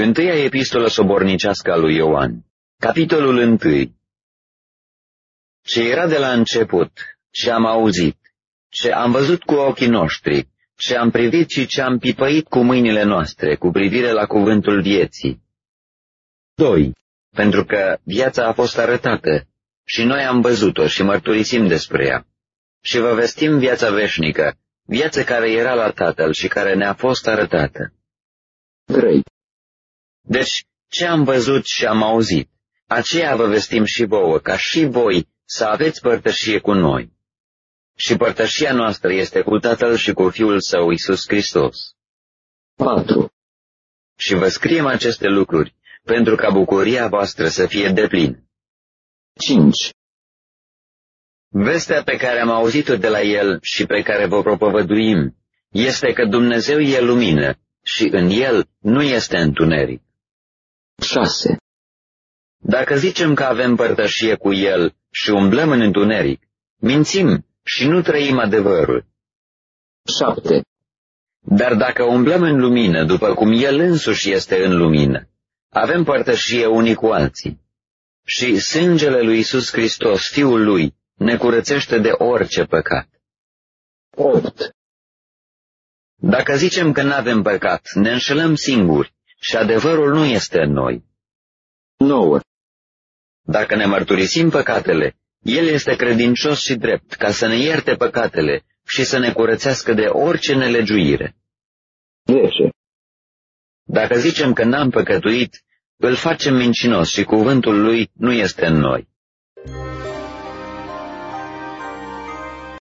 Întâia epistolă sobornicească a lui Ioan, capitolul 1. Ce era de la început, ce am auzit, ce am văzut cu ochii noștri, ce am privit și ce am pipăit cu mâinile noastre cu privire la cuvântul vieții. 2. Pentru că viața a fost arătată și noi am văzut-o și mărturisim despre ea. Și vă vestim viața veșnică, viața care era la Tatăl și care ne-a fost arătată. 3. Deci, ce am văzut și am auzit, aceea vă vestim și vouă, ca și voi să aveți părtășie cu noi. Și părtășia noastră este cu Tatăl și cu Fiul Său, Iisus Hristos. 4. Și vă scriem aceste lucruri, pentru ca bucuria voastră să fie deplină. 5. Vestea pe care am auzit-o de la El și pe care vă propovăduim este că Dumnezeu e lumină și în El nu este întuneric. 6. Dacă zicem că avem părtășie cu El și umblăm în întuneric, mințim și nu trăim adevărul. 7. Dar dacă umblăm în lumină, după cum El însuși este în lumină, avem părtășie unii cu alții. Și sângele lui Iisus Hristos, Fiul Lui, ne curățește de orice păcat. 8. Dacă zicem că n-avem păcat, ne înșelăm singuri și adevărul nu este în noi. 9. Dacă ne mărturisim păcatele, El este credincios și drept, ca să ne ierte păcatele și să ne curățească de orice nelegiuire. 10. Dacă zicem că n-am păcătuit, îl facem mincinos și cuvântul Lui nu este în noi.